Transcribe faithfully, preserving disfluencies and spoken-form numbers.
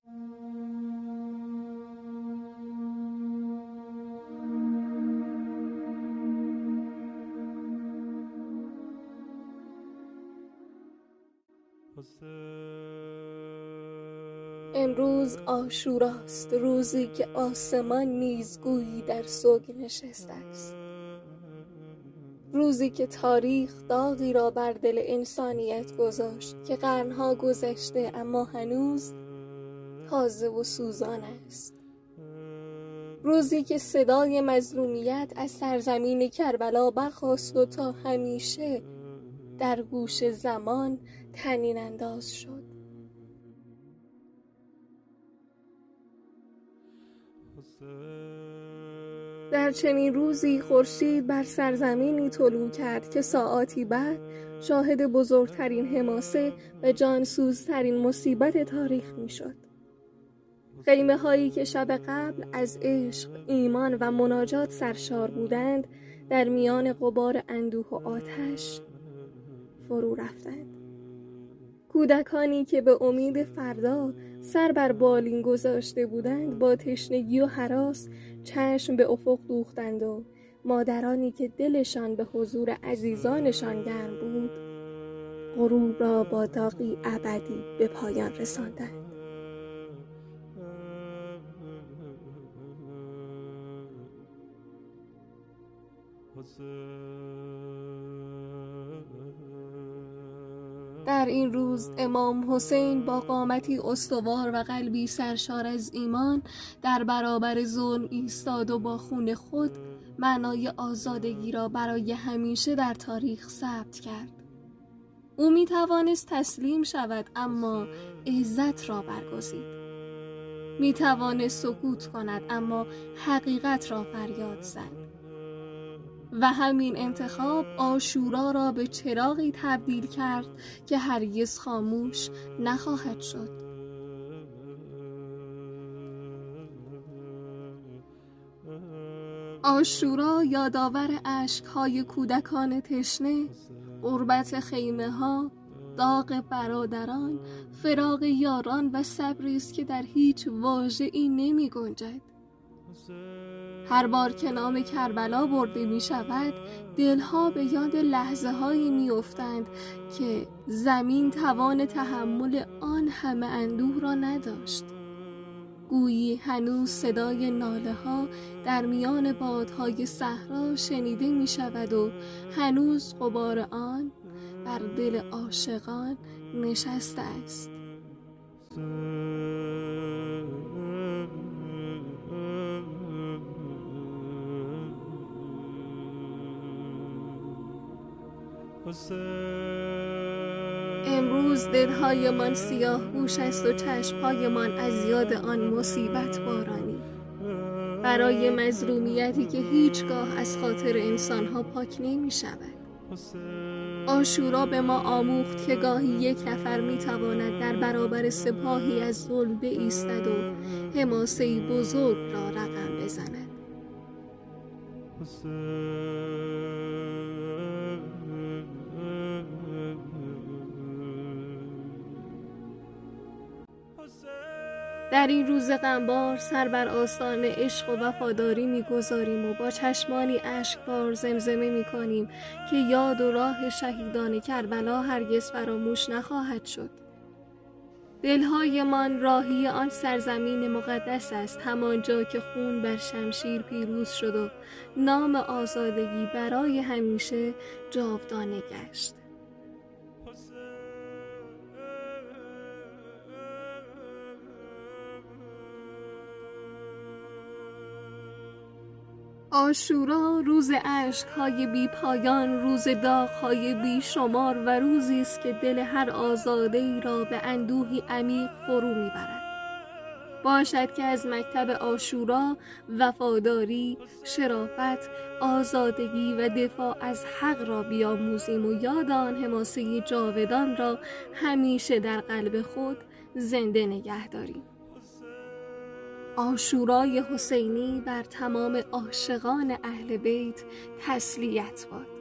امروز عاشوراست، روزی که آسمان نیز گویی در سوگ نشسته است، روزی که تاریخ داغی را بر دل انسانیت گذاشت که قرنها گذشته اما هنوز تازه و سوزان است، روزی که صدای مظلومیت از سرزمین کربلا برخاست و تا همیشه در گوش زمان طنین انداز شد. در چنین روزی خورشید بر سرزمینی طلوع کرد که ساعاتی بعد شاهد بزرگترین حماسه و جانسوزترین مصیبت تاریخ میشد. خیمه هایی که شب قبل از عشق، ایمان و مناجات سرشار بودند در میان غبار اندوه و آتش فرو رفتند. کودکانی که به امید فردا سر بر بالین گذاشته بودند با تشنگی و هراس چشم به افق دوختند و مادرانی که دلشان به حضور عزیزانشان گرم بود غروب را با داغی ابدی به پایان رساندند. در این روز امام حسین با قامتی استوار و قلبی سرشار از ایمان در برابر ظلم ایستاد و با خون خود معنای آزادگی را برای همیشه در تاریخ ثبت کرد. او می توانست تسلیم شود اما عزت را برگزید. می توانست سکوت کند اما حقیقت را فریاد زد. و همین انتخاب عاشورا را به چراغی تبدیل کرد که هرگز خاموش نخواهد شد. عاشورا یادآور اشک‌های کودکان تشنه، غربت خیمه ها، داغ برادران، فراق یاران و صبری است که در هیچ واژه‌ای نمی گنجد. هر بار که نام کربلا برده می شود دلها به یاد لحظه هایی می افتند که زمین توان تحمل آن همه اندوه را نداشت. گویی هنوز صدای ناله ها در میان بادهای صحرا شنیده می شود و هنوز غبار آن بر دل عاشقان نشسته است. امروز دلهایمان سیاه گوش است و چشمهایمان از یاد آن مصیبت بارانی، برای مظلومیتی که هیچگاه از خاطر انسانها پاک نمی شود. عاشورا به ما آموخت که گاهی یک نفر می تواند در برابر سپاهی از ظلم بایستد و حماسه‌ای بزرگ را رقم بزند. در این روز غمبار سر بر آستان عشق و وفاداری می‌گذاریم و با چشمانی اشکبار زمزمه می‌کنیم که یاد و راه شهیدان کربلا هرگز فراموش نخواهد شد. دلهایمان راهی آن سرزمین مقدس است، همانجا که خون بر شمشیر پیروز شد و نام آزادگی برای همیشه جاودانه گشت. عاشورا روز اشک‌های بی پایان، روز داغ‌های بی شمار و روزی است که دل هر آزاده‌ای را به اندوهی عمیق فرو می‌برد. باشد که از مکتب عاشورا وفاداری، شرافت، آزادگی و دفاع از حق را بیاموزیم و یاد آن حماسه جاودان را همیشه در قلب خود زنده نگه داریم. عاشورای حسینی بر تمام عاشقان اهل بیت تسلیت باد.